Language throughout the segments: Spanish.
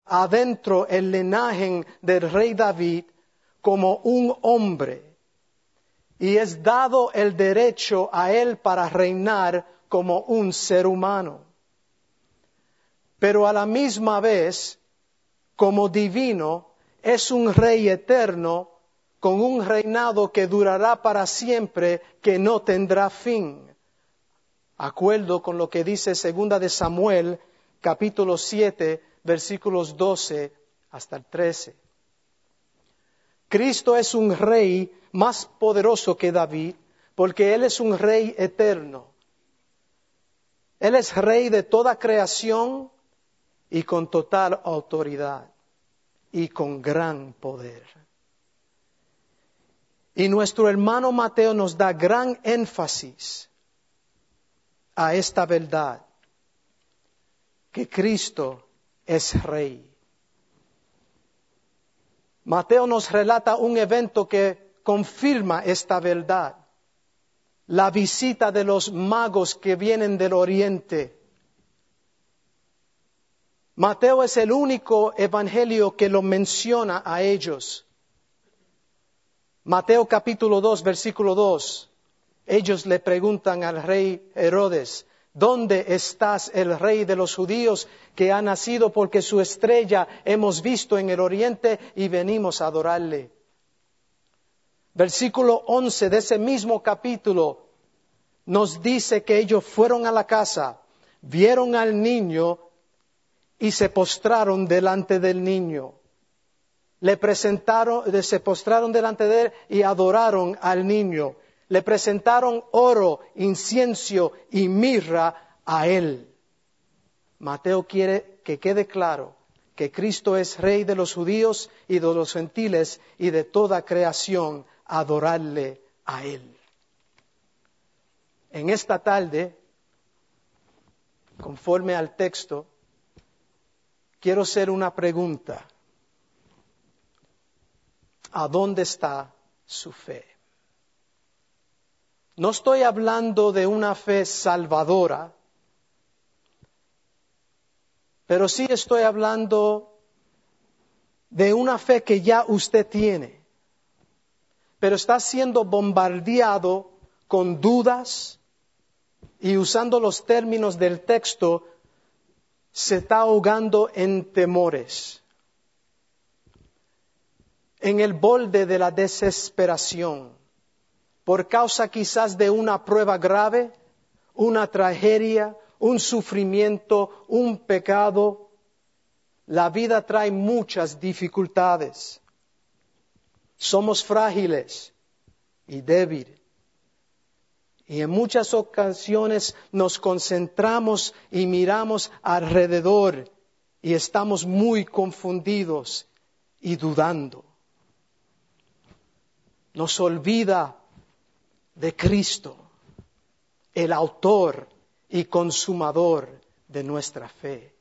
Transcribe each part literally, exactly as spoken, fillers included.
adentro el linaje del rey David como un hombre, y es dado el derecho a él para reinar como un ser humano. Pero a la misma vez, como divino, es un rey eterno con un reinado que durará para siempre, que no tendrá fin. Acuerdo con lo que dice Segunda de Samuel, capítulo siete, versículos doce hasta el trece. Cristo es un rey más poderoso que David, porque Él es un rey eterno. Él es rey de toda creación y con total autoridad y con gran poder. Y nuestro hermano Mateo nos da gran énfasis a esta verdad, que Cristo es rey. Mateo nos relata un evento que confirma esta verdad: la visita de los magos que vienen del oriente. Mateo es el único evangelio que lo menciona a ellos. Mateo capítulo dos, versículo dos. Ellos le preguntan al rey Herodes: ¿dónde estás, el rey de los judíos, que ha nacido? Porque su estrella hemos visto en el oriente y venimos a adorarle. Versículo once de ese mismo capítulo nos dice que ellos fueron a la casa, vieron al niño y se postraron delante del niño. Le presentaron, se postraron delante de él y adoraron al niño. Le presentaron oro, incienso y mirra a él. Mateo quiere que quede claro que Cristo es rey de los judíos y de los gentiles y de toda creación, adorarle a él. En esta tarde, conforme al texto, quiero hacer una pregunta. ¿A dónde está su fe? No estoy hablando de una fe salvadora, pero sí estoy hablando de una fe que ya usted tiene, pero está siendo bombardeado con dudas y, usando los términos del texto, se está ahogando en temores, en el borde de la desesperación, por causa quizás de una prueba grave, una tragedia, un sufrimiento, un pecado. La vida trae muchas dificultades. Somos frágiles y débiles. Y en muchas ocasiones nos concentramos y miramos alrededor y estamos muy confundidos y dudando. Nos olvida de Cristo, el autor y consumador de nuestra fe.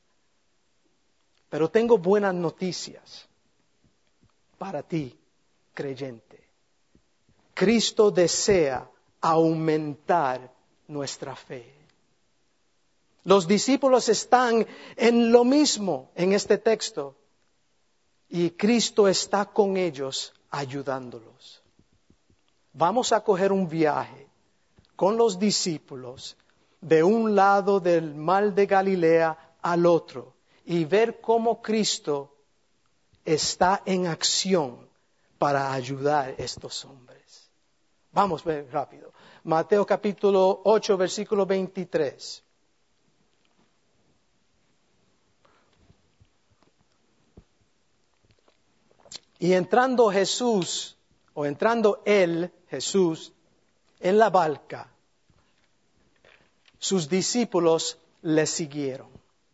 Pero tengo buenas noticias para ti, creyente. Cristo desea aumentar nuestra fe. Los discípulos están en lo mismo en este texto y Cristo está con ellos ayudándolos. Vamos a coger un viaje con los discípulos de un lado del mar de Galilea al otro y ver cómo Cristo está en acción para ayudar a estos hombres. Vamos ver rápido. Mateo capítulo ocho, versículo veintitrés. Y entrando Jesús, o entrando él, Jesús, en la barca, sus discípulos le siguieron.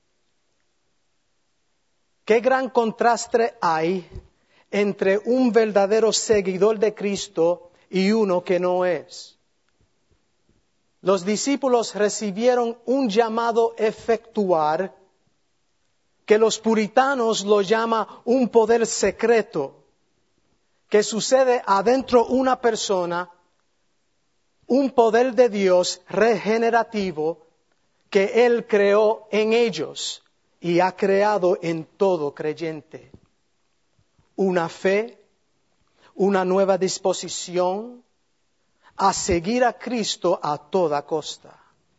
Qué gran contraste hay entre un verdadero seguidor de Cristo y uno que no es. Los discípulos recibieron un llamado efectuar que los puritanos lo llaman un poder secreto que sucede adentro de una persona, un poder de Dios regenerativo que Él creó en ellos y ha creado en todo creyente una fe, una nueva disposición a seguir a Cristo a toda costa.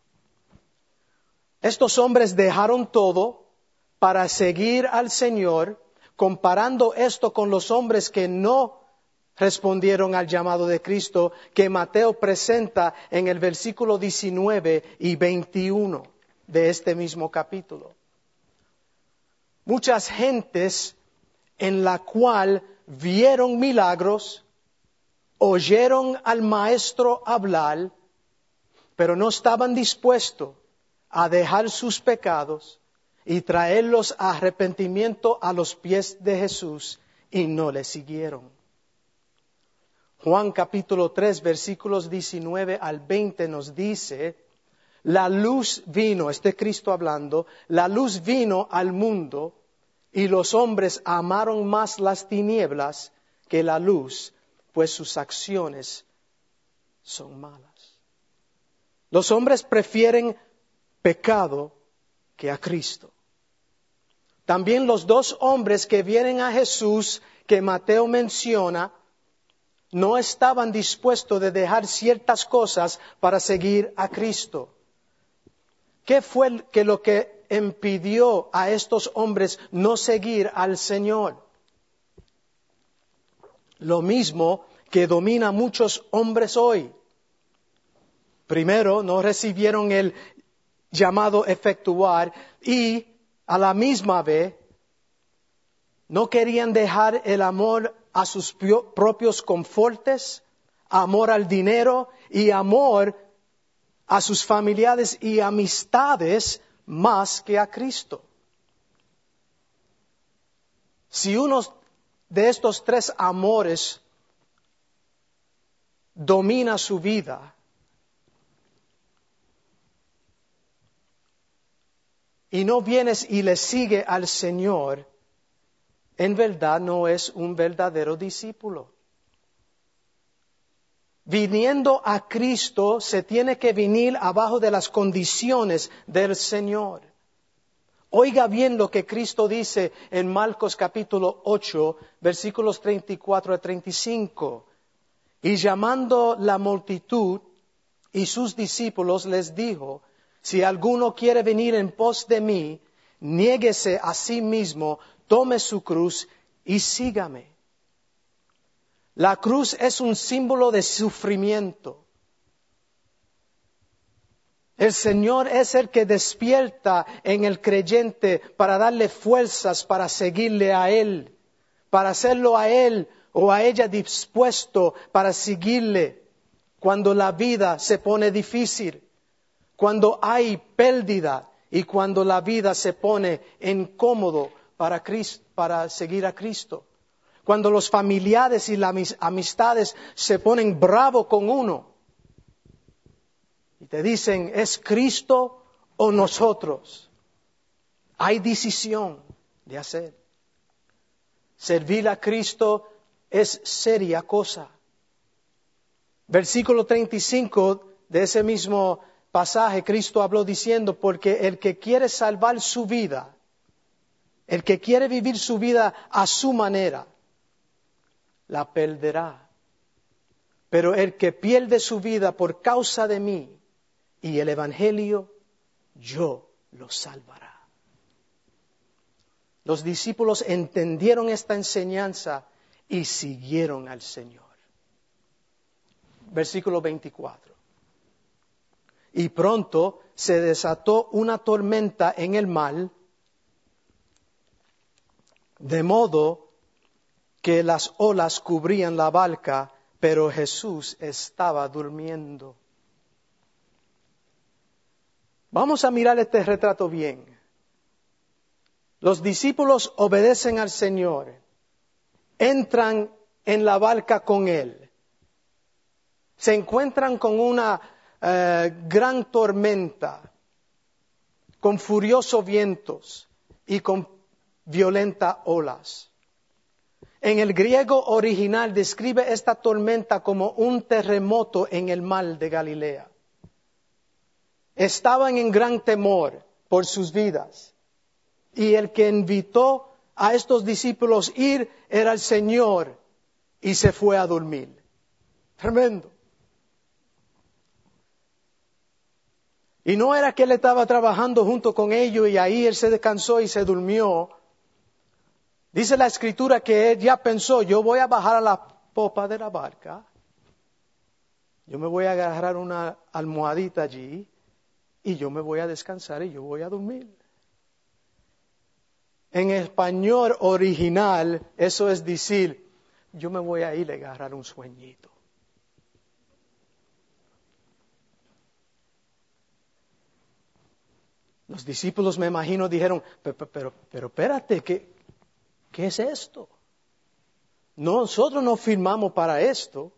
Estos hombres dejaron todo para seguir al Señor, comparando esto con los hombres que no respondieron al llamado de Cristo, que Mateo presenta en el versículo diecinueve y veintiuno de este mismo capítulo. Muchas gentes en la cual vieron milagros, oyeron al Maestro hablar, pero no estaban dispuestos a dejar sus pecados y traerlos a arrepentimiento a los pies de Jesús, y no le siguieron. Juan capítulo tres, versículos diecinueve al veinte nos dice, la luz vino, este Cristo hablando, la luz vino al mundo y los hombres amaron más las tinieblas que la luz, pues sus acciones son malas. Los hombres prefieren pecado que a Cristo. También los dos hombres que vienen a Jesús, que Mateo menciona, no estaban dispuestos de dejar ciertas cosas para seguir a Cristo. ¿Qué fue que lo que impidió a estos hombres no seguir al Señor? Lo mismo que domina a muchos hombres hoy. Primero, no recibieron el llamado efectuar y a la misma vez no querían dejar el amor a sus propios confortes, amor al dinero y amor a sus familiares y amistades más que a Cristo. Si uno de estos tres amores domina su vida, y no vienes y le sigue al Señor, en verdad no es un verdadero discípulo. Viniendo a Cristo se tiene que venir abajo de las condiciones del Señor. Oiga bien lo que Cristo dice en Marcos capítulo ocho, versículos treinta y cuatro a treinta y cinco. Y llamando la multitud y sus discípulos les dijo, si alguno quiere venir en pos de mí, niéguese a sí mismo, tome su cruz y sígame. La cruz es un símbolo de sufrimiento. El Señor es el que despierta en el creyente para darle fuerzas para seguirle a Él, para hacerlo a Él o a ella dispuesto para seguirle cuando la vida se pone difícil, cuando hay pérdida y cuando la vida se pone incómodo para, Cristo, para seguir a Cristo. Cuando los familiares y las amistades se ponen bravos con uno y te dicen, ¿es Cristo o nosotros? Hay decisión de hacer. Servir a Cristo es seria cosa. Versículo treinta y cinco de ese mismo pasaje, Cristo habló diciendo, porque el que quiere salvar su vida, el que quiere vivir su vida a su manera, la perderá. Pero el que pierde su vida por causa de mí y el Evangelio, yo lo salvará. Los discípulos entendieron esta enseñanza y siguieron al Señor. Versículo veinticuatro. Y pronto se desató una tormenta en el mar, de modo que las olas cubrían la barca, pero Jesús estaba durmiendo. Vamos a mirar este retrato bien. Los discípulos obedecen al Señor, entran en la barca con Él, se encuentran con una eh, gran tormenta, con furiosos vientos y con violentas olas. En el griego original describe esta tormenta como un terremoto en el mar de Galilea. Estaban en gran temor por sus vidas. y el que invitó a estos discípulos a ir era el Señor y se fue a dormir. Tremendo. Y no era que él estaba trabajando junto con ellos y ahí él se descansó y se durmió. Dice la Escritura que él ya pensó, yo voy a bajar a la popa de la barca, yo me voy a agarrar una almohadita allí y yo me voy a descansar y yo voy a dormir. En español original, eso es decir, yo me voy a ir a agarrar un sueñito. Los discípulos, me imagino, dijeron, pero, pero, pero espérate, ¿qué, ¿qué es esto? Nosotros no firmamos para esto.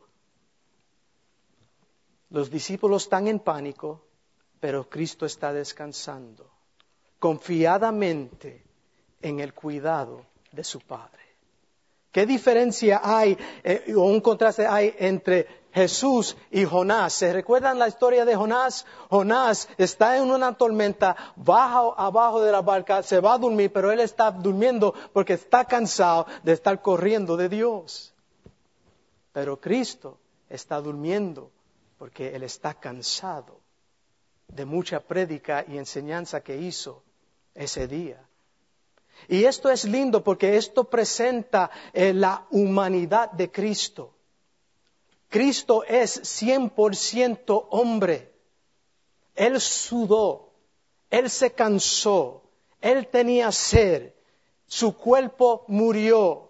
Los discípulos están en pánico, pero Cristo está descansando confiadamente en el cuidado de su Padre. ¿Qué diferencia hay eh, o un contraste hay entre Jesús y Jonás? ¿Se recuerdan la historia de Jonás? Jonás está en una tormenta, baja abajo de la barca, se va a dormir, pero él está durmiendo porque está cansado de estar corriendo de Dios. Pero Cristo está durmiendo porque él está cansado de mucha prédica y enseñanza que hizo ese día. Y esto es lindo porque esto presenta eh, la humanidad de Cristo. Cristo es cien por ciento hombre. Él sudó, Él se cansó, Él tenía sed, su cuerpo murió.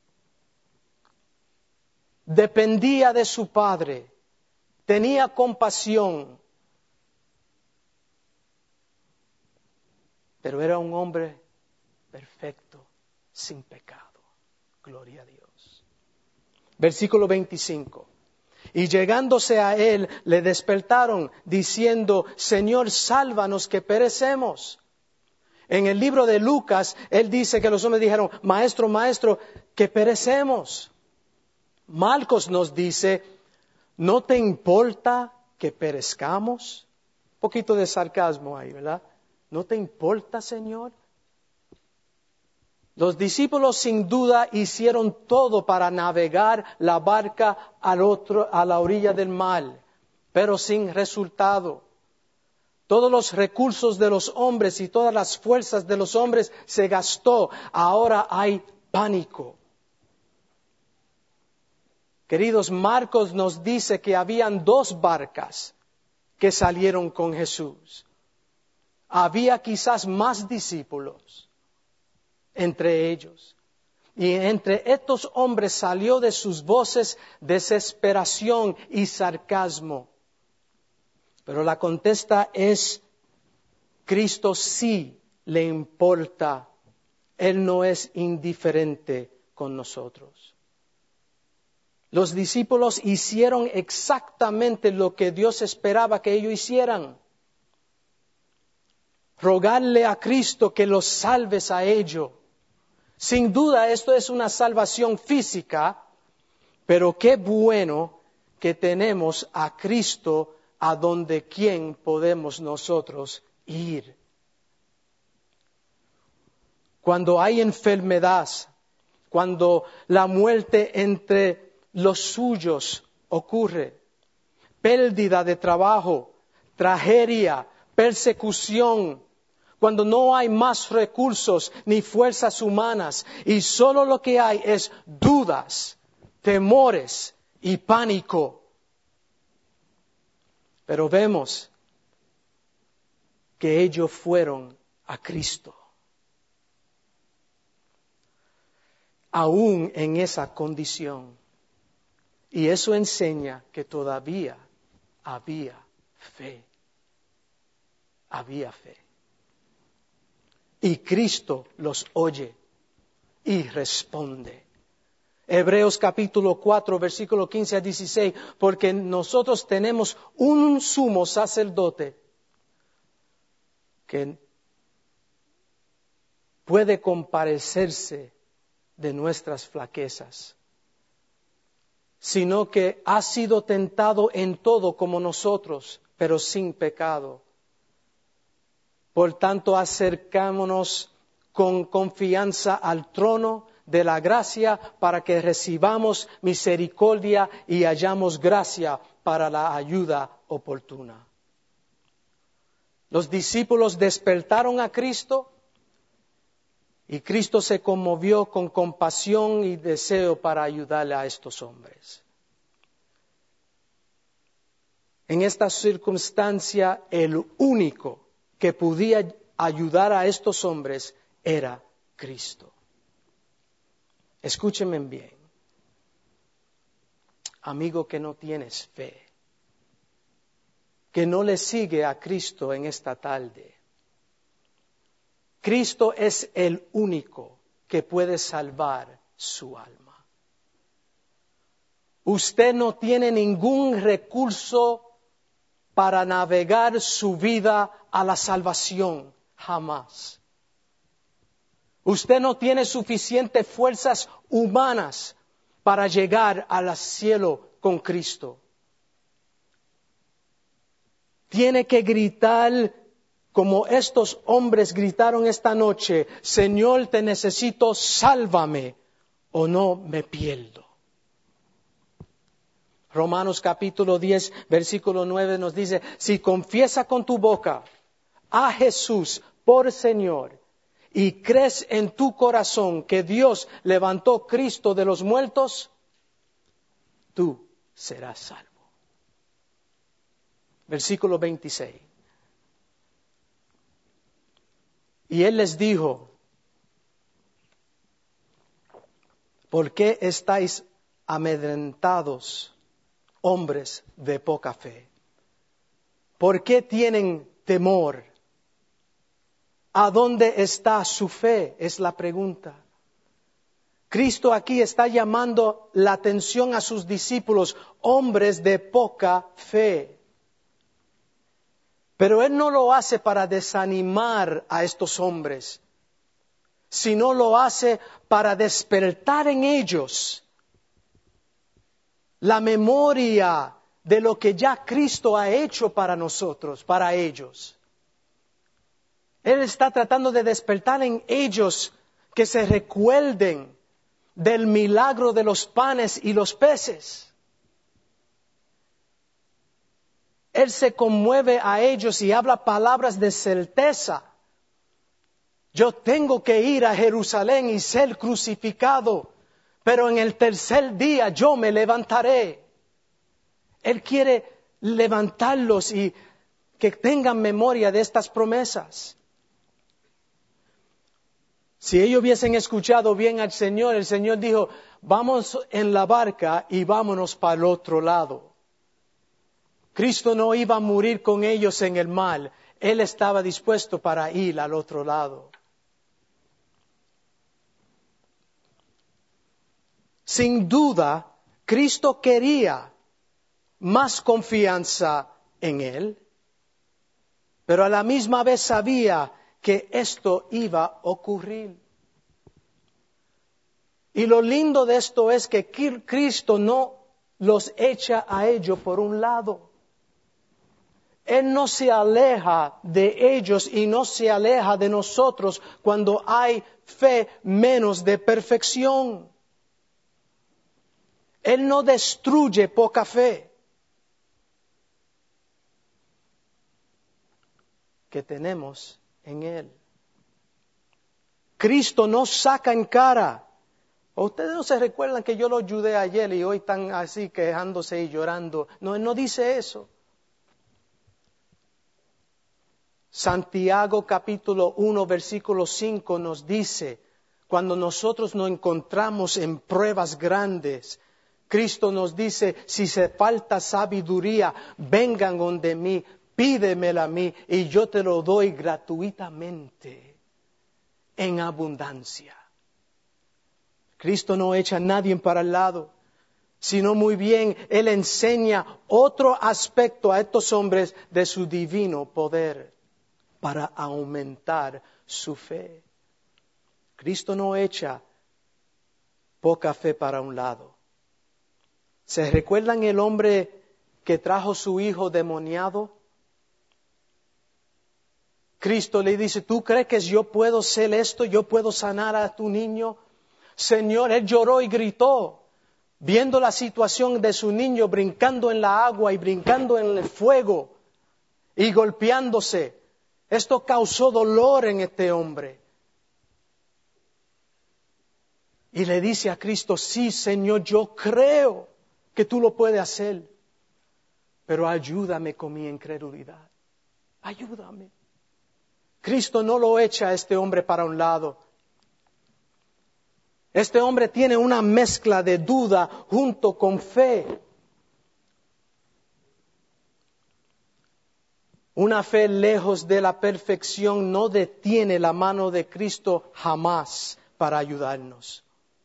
Dependía de su Padre, tenía compasión. Pero era un hombre perfecto, sin pecado. Gloria a Dios. Versículo veinticinco. Y llegándose a él, le despertaron, diciendo, Señor, sálvanos que perecemos. En el libro de Lucas, él dice que los hombres dijeron, Maestro, Maestro, que perecemos. Marcos nos dice, ¿no te importa que perezcamos? Un poquito de sarcasmo ahí, ¿verdad? ¿No te importa, Señor? Los discípulos sin duda hicieron todo para navegar la barca al otro, a la orilla del mar, pero sin resultado. Todos los recursos de los hombres y todas las fuerzas de los hombres se gastó. Ahora hay pánico. Queridos, Marcos nos dice que habían dos barcas que salieron con Jesús. Había quizás más discípulos entre ellos. Y entre estos hombres salió de sus voces desesperación y sarcasmo. Pero la contesta es, Cristo sí le importa. Él no es indiferente con nosotros. Los discípulos hicieron exactamente lo que Dios esperaba que ellos hicieran. Rogarle a Cristo que los salves a ellos. Sin duda esto es una salvación física, pero qué bueno que tenemos a Cristo a donde quien podemos nosotros ir. Cuando hay enfermedad, cuando la muerte entre los suyos ocurre, pérdida de trabajo, tragedia, persecución, cuando no hay más recursos ni fuerzas humanas y solo lo que hay es dudas, temores y pánico. Pero vemos que ellos fueron a Cristo. Aún en esa condición. Y eso enseña que todavía había fe. Había fe. Y Cristo los oye y responde. Hebreos capítulo cuatro, versículo quince a dieciséis, porque nosotros tenemos un sumo sacerdote que puede compadecerse de nuestras flaquezas, sino que ha sido tentado en todo como nosotros, pero sin pecado. Por tanto, acercémonos con confianza al trono de la gracia para que recibamos misericordia y hallamos gracia para la ayuda oportuna. Los discípulos despertaron a Cristo y Cristo se conmovió con compasión y deseo para ayudarle a estos hombres. En esta circunstancia, el único que podía ayudar a estos hombres era Cristo. Escúchenme bien, amigo que no tienes fe, que no le sigue a Cristo en esta tarde. Cristo es el único que puede salvar su alma. Usted no tiene ningún recurso para navegar su vida a la salvación, jamás. Usted no tiene suficientes fuerzas humanas para llegar al cielo con Cristo. Tiene que gritar como estos hombres gritaron esta noche: Señor, te necesito, sálvame o no me pierdo. Romanos capítulo diez, versículo nueve nos dice: si confiesa con tu boca a Jesús por Señor y crees en tu corazón que Dios levantó a Cristo de los muertos, tú serás salvo. Versículo veintiséis. Y Él les dijo: ¿por qué estáis amedrentados, hombres de poca fe? ¿Por qué tienen temor? ¿A dónde está su fe? Es la pregunta. Cristo aquí está llamando la atención a sus discípulos, hombres de poca fe. Pero Él no lo hace para desanimar a estos hombres, sino lo hace para despertar en ellos la memoria de lo que ya Cristo ha hecho para nosotros, para ellos. Él está tratando de despertar en ellos que se recuerden del milagro de los panes y los peces. Él se conmueve a ellos y habla palabras de certeza. Yo tengo que ir a Jerusalén y ser crucificado, pero en el tercer día yo me levantaré. Él quiere levantarlos y que tengan memoria de estas promesas. Si ellos hubiesen escuchado bien al Señor, el Señor dijo: vamos en la barca y vámonos para el otro lado. Cristo no iba a morir con ellos en el mar. Él estaba dispuesto para ir al otro lado. Sin duda, Cristo quería más confianza en Él, pero a la misma vez sabía que esto iba a ocurrir. Y lo lindo de esto es que Cristo no los echa a ellos por un lado. Él no se aleja de ellos y no se aleja de nosotros cuando hay fe menos de perfección. Él no destruye poca fe que tenemos en Él. Cristo no saca en cara. Ustedes no se recuerdan que yo lo ayudé ayer y hoy están así quejándose y llorando. No, Él no dice eso. Santiago capítulo uno versículo cinco nos dice: cuando nosotros nos encontramos en pruebas grandes, Cristo nos dice: si se falta sabiduría, vengan donde mí, pídemela a mí y yo te lo doy gratuitamente, en abundancia. Cristo no echa a nadie para el lado, sino muy bien Él enseña otro aspecto a estos hombres de su divino poder para aumentar su fe. Cristo no echa poca fe para un lado. ¿Se recuerdan el hombre que trajo su hijo demoniado? Cristo le dice, ¿tú crees que yo puedo hacer esto? ¿Yo puedo sanar a tu niño? Señor, él lloró y gritó, viendo la situación de su niño brincando en la agua y brincando en el fuego y golpeándose. Esto causó dolor en este hombre. Y le dice a Cristo, sí, Señor, yo creo que tú lo puedes hacer, pero ayúdame con mi incredulidad. Ayúdame. Cristo no lo echa a este hombre para un lado. Este hombre tiene una mezcla de duda junto con fe. Una fe lejos de la perfección no detiene la mano de Cristo jamás para ayudarnos.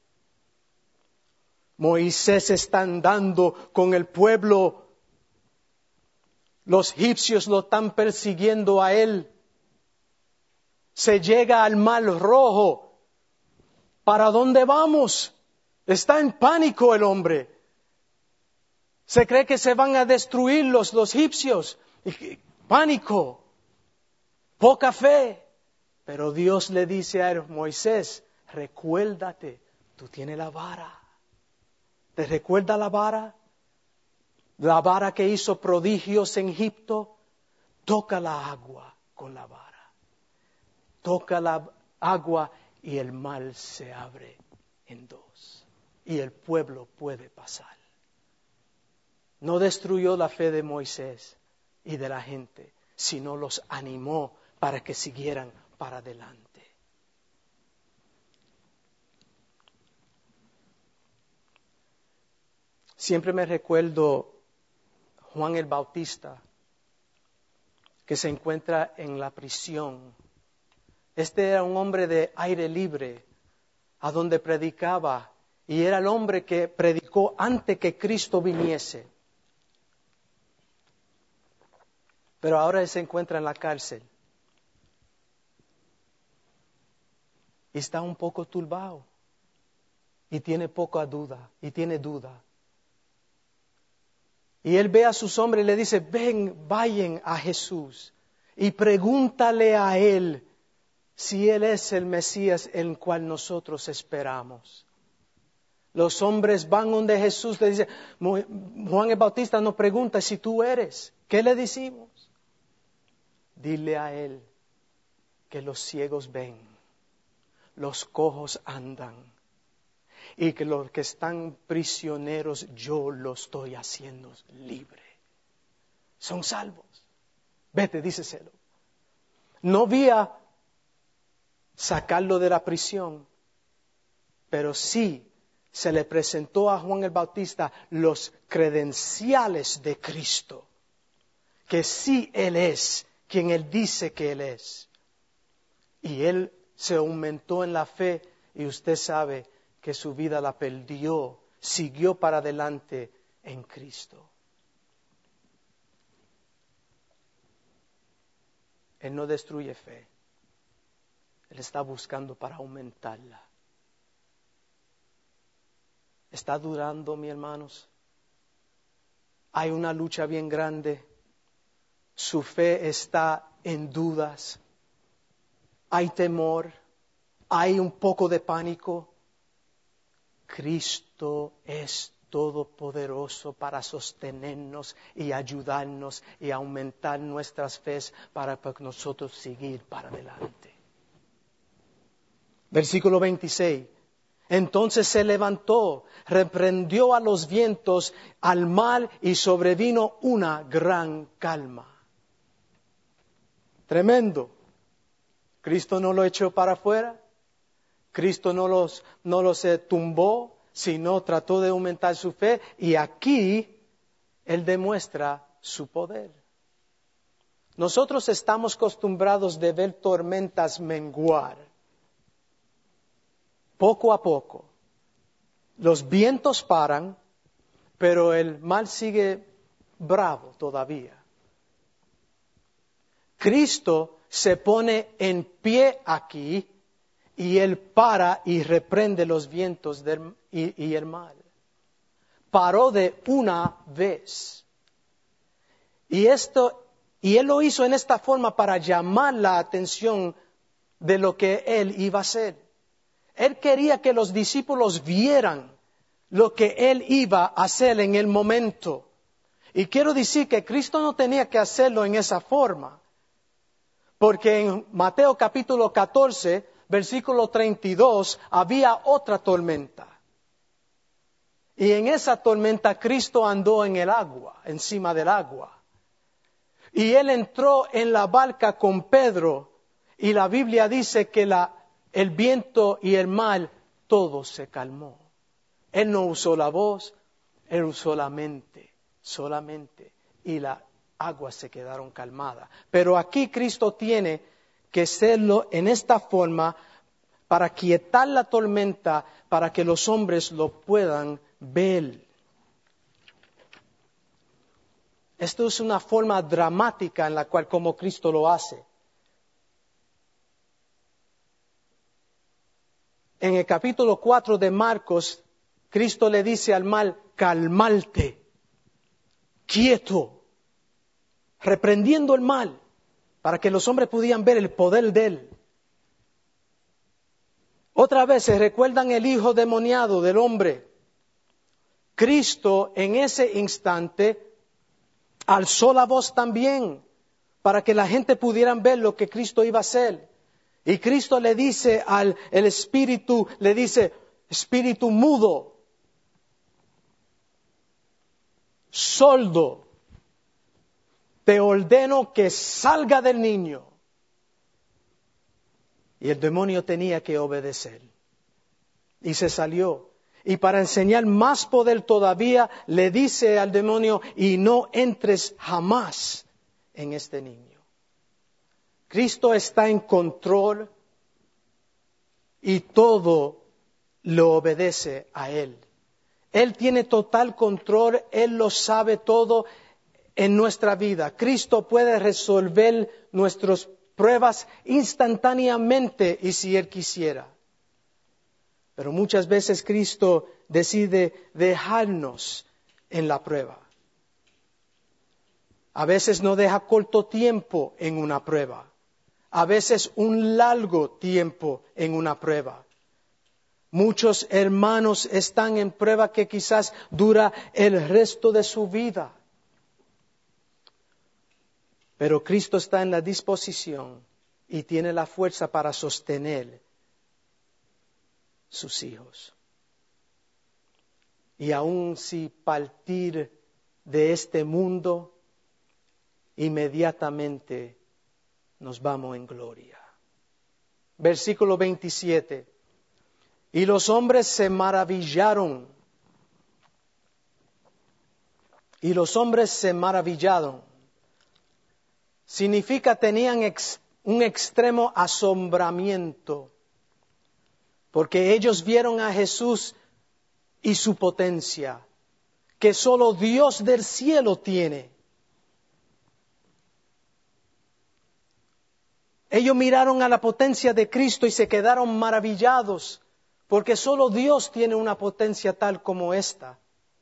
Moisés está andando con el pueblo. Los egipcios lo están persiguiendo a él. Se llega al Mar Rojo. ¿Para dónde vamos? Está en pánico el hombre. Se cree que se van a destruir los, los egipcios. Pánico. Poca fe. Pero Dios le dice a él, Moisés, recuérdate, tú tienes la vara. ¿Te recuerda la vara? La vara que hizo prodigios en Egipto. Toca la agua con la vara. Toca la agua y el mar se abre en dos. Y el pueblo puede pasar. No destruyó la fe de Moisés y de la gente, sino los animó para que siguieran para adelante. Siempre me recuerdo Juan el Bautista, que se encuentra en la prisión. Este era un hombre de aire libre, a donde predicaba, y era el hombre que predicó antes que Cristo viniese. Pero ahora él se encuentra en la cárcel. Y está un poco turbado. Y tiene poca duda, y tiene duda. Y él ve a sus hombres y le dice, ven, vayan a Jesús y pregúntale a él si él es el Mesías en el cual nosotros esperamos. Los hombres van donde Jesús, le dice, Juan el Bautista nos pregunta si tú eres. ¿Qué le decimos? Dile a él que los ciegos ven, los cojos andan. Y que los que están prisioneros, yo los estoy haciendo libre. Son salvos. Vete, díceselo. No vi a sacarlo de la prisión, pero sí se le presentó a Juan el Bautista los credenciales de Cristo. Que sí Él es quien Él dice que Él es. Y Él se aumentó en la fe y usted sabe que su vida la perdió, siguió para adelante en Cristo. Él no destruye fe. Él está buscando para aumentarla. ¿Está durando, mis hermanos? Hay una lucha bien grande. Su fe está en dudas. Hay temor. Hay un poco de pánico. Cristo es todopoderoso para sostenernos y ayudarnos y aumentar nuestras fes para que nosotros seguir para adelante. Versículo veintiséis. Entonces se levantó, reprendió a los vientos, al mar y sobrevino una gran calma. Tremendo. Cristo no lo echó para afuera. Cristo no los, no los eh, tumbó, sino trató de aumentar su fe. Y aquí Él demuestra su poder. Nosotros estamos acostumbrados de ver tormentas menguar. Poco a poco. Los vientos paran, pero el mar sigue bravo todavía. Cristo se pone en pie aquí. Y Él para y reprende los vientos del, y, y el mar. Paró de una vez. Y esto Y Él lo hizo en esta forma para llamar la atención de lo que Él iba a hacer. Él quería que los discípulos vieran lo que Él iba a hacer en el momento. Y quiero decir que Cristo no tenía que hacerlo en esa forma. Porque en Mateo capítulo catorce, versículo treinta y dos, había otra tormenta. Y en esa tormenta Cristo andó en el agua, encima del agua. Y Él entró en la barca con Pedro. Y la Biblia dice que la, el viento y el mar, todo se calmó. Él no usó la voz, Él usó la mente, solamente. Y las aguas se quedaron calmadas. Pero aquí Cristo tiene que hacerlo en esta forma para quietar la tormenta, para que los hombres lo puedan ver. Esto es una forma dramática en la cual como Cristo lo hace. En el capítulo cuatro de Marcos, Cristo le dice al mar, calmarte, quieto, reprendiendo el mal, para que los hombres pudieran ver el poder de Él. Otra vez se recuerdan el hijo demoniado del hombre. Cristo en ese instante alzó la voz también, para que la gente pudiera ver lo que Cristo iba a hacer. Y Cristo le dice al el espíritu, le dice, espíritu mudo, sordo, te ordeno que salga del niño. Y el demonio tenía que obedecer. Y se salió. Y para enseñar más poder todavía, le dice al demonio, y no entres jamás en este niño. Cristo está en control y todo lo obedece a Él. Él tiene total control, Él lo sabe todo en nuestra vida. Cristo puede resolver nuestras pruebas instantáneamente y si Él quisiera. Pero muchas veces Cristo decide dejarnos en la prueba. A veces no deja corto tiempo en una prueba. A veces un largo tiempo en una prueba. Muchos hermanos están en prueba que quizás dura el resto de su vida. Pero Cristo está en la disposición y tiene la fuerza para sostener sus hijos. Y aun si partir de este mundo, inmediatamente nos vamos en gloria. Versículo veintisiete. Y los hombres se maravillaron. Y los hombres se maravillaron. Significa tenían ex, un extremo asombramiento. Porque ellos vieron a Jesús y su potencia, que solo Dios del cielo tiene. Ellos miraron a la potencia de Cristo y se quedaron maravillados, porque solo Dios tiene una potencia tal como esta.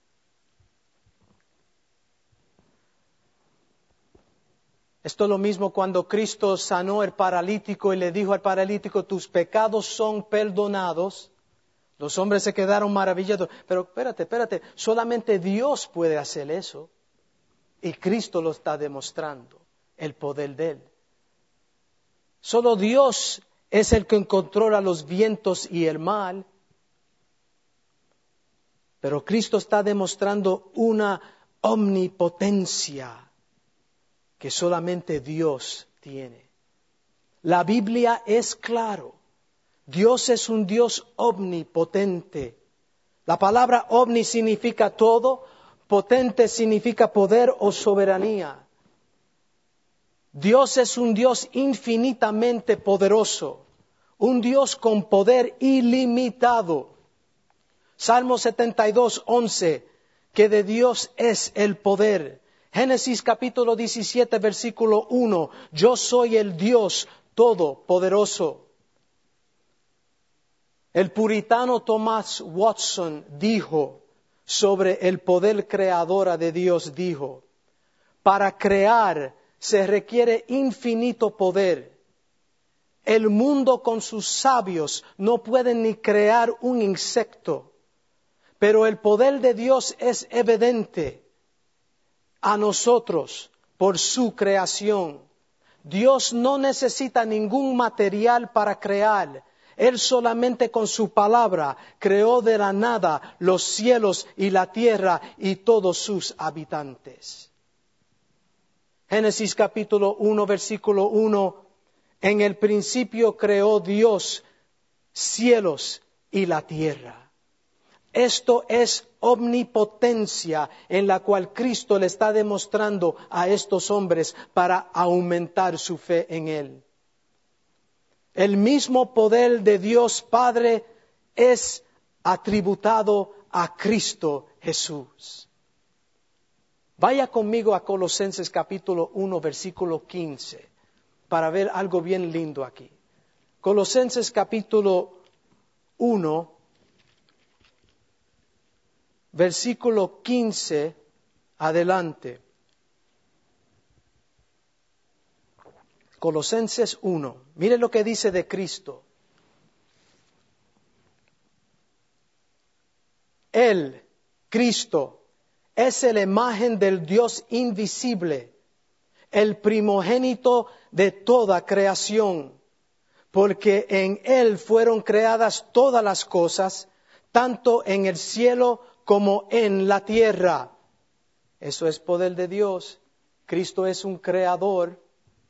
Esto es lo mismo cuando Cristo sanó al paralítico y le dijo al paralítico, tus pecados son perdonados. Los hombres se quedaron maravillados. Pero espérate, espérate, solamente Dios puede hacer eso. Y Cristo lo está demostrando, el poder de Él. Solo Dios es el que controla los vientos y el mar. Pero Cristo está demostrando una omnipotencia que solamente Dios tiene. La Biblia es claro. Dios es un Dios omnipotente. La palabra omni significa todo, potente significa poder o soberanía. Dios es un Dios infinitamente poderoso, un Dios con poder ilimitado. Salmo setenta y dos, once, que de Dios es el poder. Génesis capítulo diecisiete, versículo uno, yo soy el Dios todopoderoso. El puritano Thomas Watson dijo sobre el poder creador de Dios, dijo, para crear se requiere infinito poder. El mundo con sus sabios no pueden ni crear un insecto, pero el poder de Dios es evidente a nosotros por su creación. Dios no necesita ningún material para crear. Él solamente con su palabra creó de la nada los cielos y la tierra y todos sus habitantes. Génesis capítulo uno, versículo uno. En el principio creó Dios cielos y la tierra. Esto es omnipotencia en la cual Cristo le está demostrando a estos hombres para aumentar su fe en Él. El mismo poder de Dios Padre es atributado a Cristo Jesús. Vaya conmigo a Colosenses capítulo uno, versículo quince, para ver algo bien lindo aquí. Colosenses capítulo uno, versículo quince, adelante. Colosenses uno, mire lo que dice de Cristo. Él, Cristo, es la imagen del Dios invisible, el primogénito de toda creación, porque en Él fueron creadas todas las cosas, tanto en el cielo como en la tierra. Eso es poder de Dios. Cristo es un creador.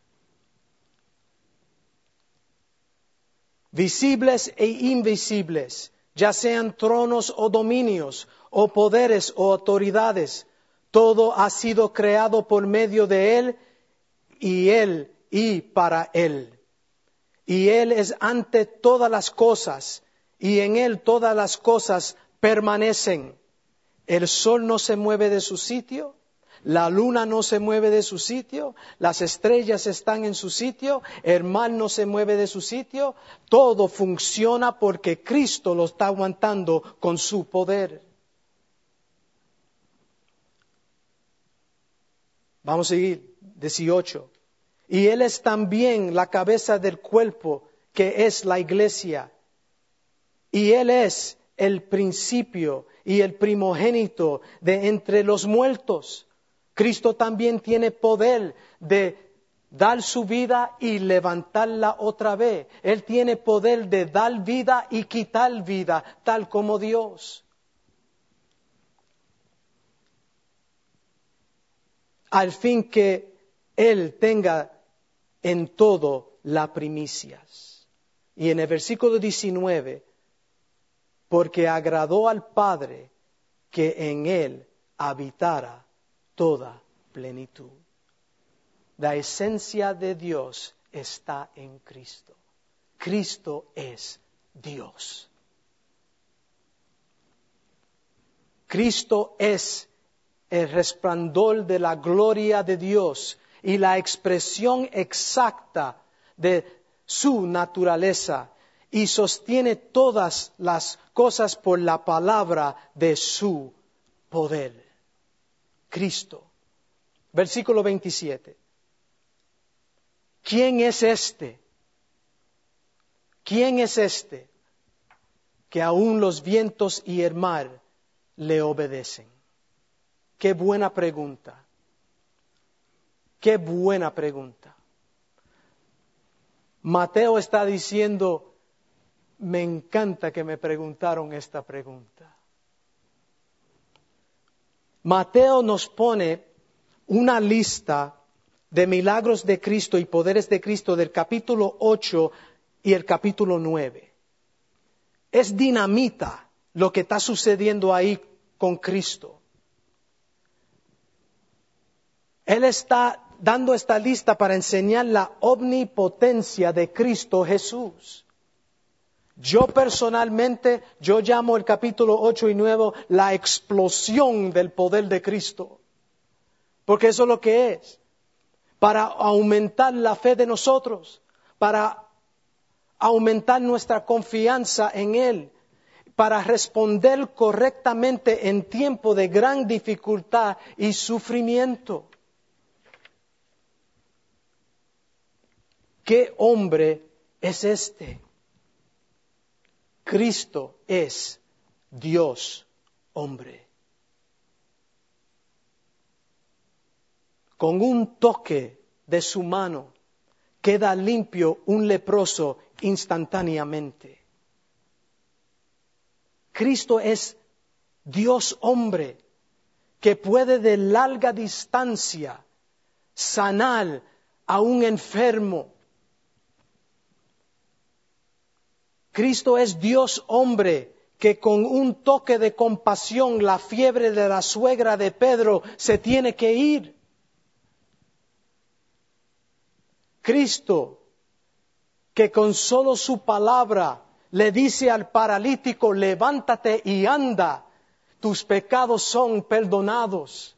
Visibles e invisibles, ya sean tronos o dominios, o poderes o autoridades, todo ha sido creado por medio de Él, y Él y para Él. Y Él es ante todas las cosas, y en Él todas las cosas permanecen. El sol no se mueve de su sitio, la luna no se mueve de su sitio, las estrellas están en su sitio, el mar no se mueve de su sitio, todo funciona porque Cristo lo está aguantando con su poder. Vamos a seguir, dieciocho. Y Él es también la cabeza del cuerpo, que es la iglesia. Y Él es el principio y el primogénito de entre los muertos. Cristo también tiene poder de dar su vida y levantarla otra vez. Él tiene poder de dar vida y quitar vida, tal como Dios. Al fin que Él tenga en todo las primicias. Y en el versículo diecinueve, porque agradó al Padre que en Él habitara toda plenitud. La esencia de Dios está en Cristo. Cristo es Dios. Cristo es el resplandor de la gloria de Dios y la expresión exacta de su naturaleza, y sostiene todas las cosas por la palabra de su poder. Cristo. Versículo veintisiete. ¿Quién es este? ¿Quién es este que aún los vientos y el mar le obedecen? Qué buena pregunta. Qué buena pregunta. Mateo está diciendo, me encanta que me preguntaron esta pregunta. Mateo nos pone una lista de milagros de Cristo y poderes de Cristo del capítulo ocho y el capítulo nueve. Es dinamita lo que está sucediendo ahí con Cristo. Él está dando esta lista para enseñar la omnipotencia de Cristo Jesús. Yo personalmente, yo llamo el capítulo ocho y nueve la explosión del poder de Cristo. Porque eso es lo que es. Para aumentar la fe de nosotros, para aumentar nuestra confianza en Él, para responder correctamente en tiempo de gran dificultad y sufrimiento. ¿qué hombre es este? Cristo es Dios hombre. Con un toque de su mano queda limpio un leproso instantáneamente. Cristo es Dios hombre que puede de larga distancia sanar a un enfermo. Cristo es Dios hombre que con un toque de compasión la fiebre de la suegra de Pedro se tiene que ir. Cristo que con solo su palabra le dice al paralítico, levántate y anda, tus pecados son perdonados.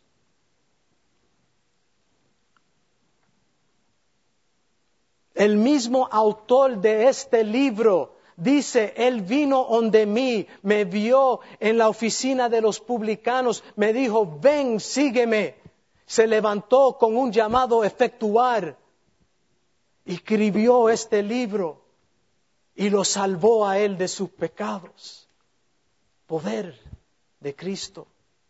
El mismo autor de este libro dice, Él vino donde mí, me vio en la oficina de los publicanos, me dijo, ven, sígueme. Se levantó con un llamado a efectuar y escribió este libro y lo salvó a él de sus pecados. Poder de Cristo.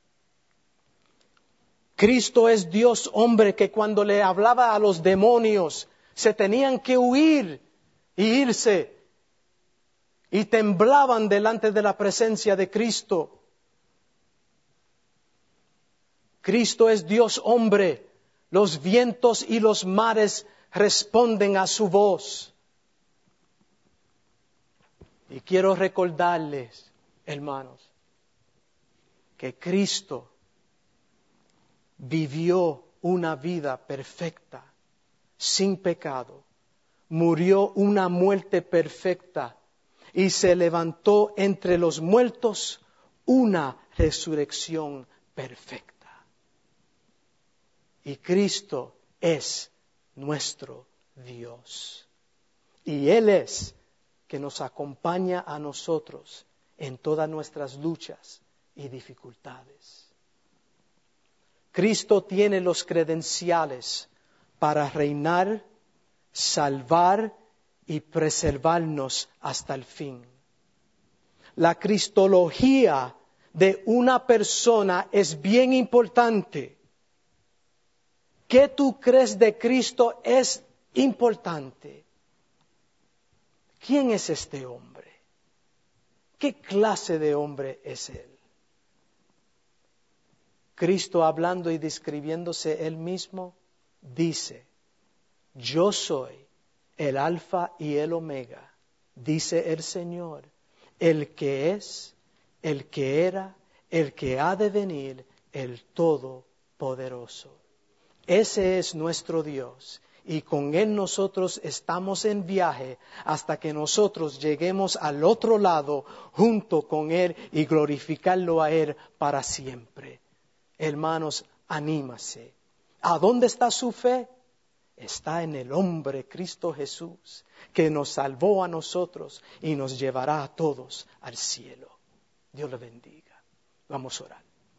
Cristo es Dios hombre que cuando le hablaba a los demonios se tenían que huir y irse y temblaban delante de la presencia de Cristo. Cristo es Dios hombre. Los vientos y los mares responden a su voz. Y quiero recordarles, hermanos, que Cristo vivió una vida perfecta, sin pecado, murió una muerte perfecta y se levantó entre los muertos una resurrección perfecta. Y Cristo es nuestro Dios. Y Él es que nos acompaña a nosotros en todas nuestras luchas y dificultades. Cristo tiene los credenciales para reinar, salvar y preservarnos hasta el fin. La cristología de una persona es bien importante. ¿Qué tú crees de Cristo es importante? ¿Quién es este hombre? ¿Qué clase de hombre es él? Cristo, hablando y describiéndose él mismo, dice, yo soy el alfa y el omega, dice el Señor, el que es, el que era, el que ha de venir, el Todopoderoso. Ese es nuestro Dios. Y con Él nosotros estamos en viaje hasta que nosotros lleguemos al otro lado junto con Él y glorificarlo a Él para siempre. Hermanos, anímase. ¿A dónde está su fe? Está en el hombre Cristo Jesús, que nos salvó a nosotros y nos llevará a todos al cielo. Dios le bendiga. Vamos a orar.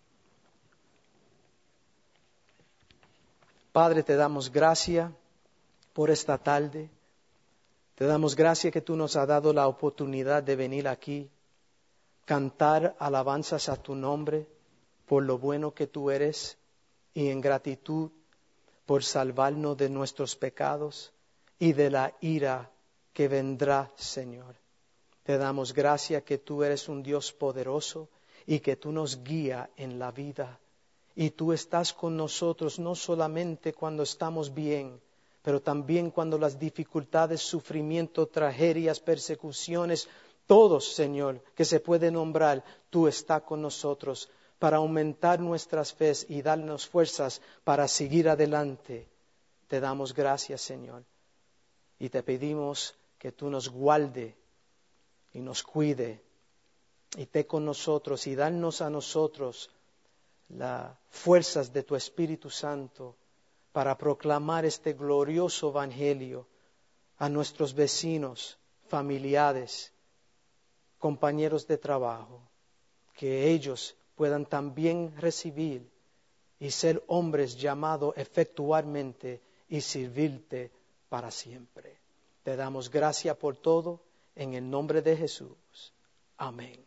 Padre, te damos gracias por esta tarde. Te damos gracias que tú nos has dado la oportunidad de venir aquí, cantar alabanzas a tu nombre por lo bueno que tú eres y en gratitud por salvarnos de nuestros pecados y de la ira que vendrá, Señor. Te damos gracias que tú eres un Dios poderoso y que tú nos guías en la vida. Y tú estás con nosotros no solamente cuando estamos bien, pero también cuando las dificultades, sufrimiento, tragedias, persecuciones, todos, Señor, que se puede nombrar, tú estás con nosotros para aumentar nuestras fes y darnos fuerzas para seguir adelante. Te damos gracias, Señor, y te pedimos que tú nos guarde y nos cuide y esté con nosotros y darnos a nosotros las fuerzas de tu Espíritu Santo para proclamar este glorioso evangelio a nuestros vecinos, familiares, compañeros de trabajo, que ellos puedan también recibir y ser hombres llamados efectualmente y servirte para siempre. Te damos gracias por todo, en el nombre de Jesús. Amén.